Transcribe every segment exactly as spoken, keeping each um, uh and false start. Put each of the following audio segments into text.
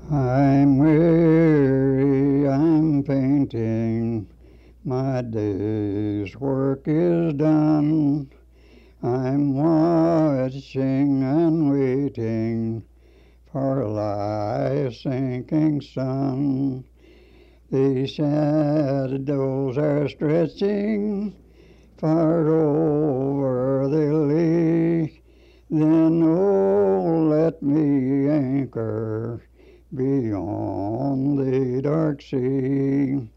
I'm weary, I'm fainting, my day's work is done. I'm watching and waiting for life's sinking sun. The shadows are stretching far over the lake. Then, oh, let me anchor beyond the dark sea.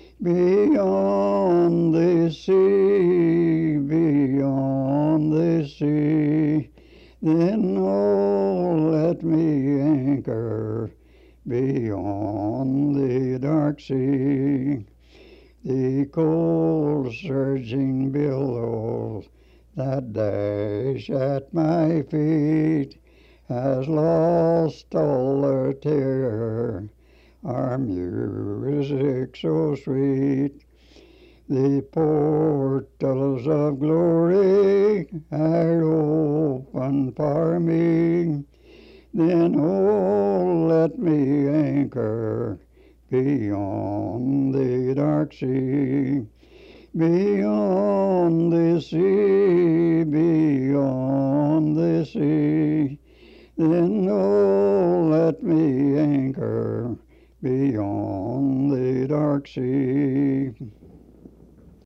Beyond the sea, beyond the sea. Then, oh, let me anchor beyond the dark sea. The cold surging billows that dash at my feet has lost all their terror, our music so sweet. The portals of glory are open for me. Then, oh, let me anchor beyond the dark sea. Beyond the sea, beyond the sea. Then, oh, let me anchor beyond the dark sea.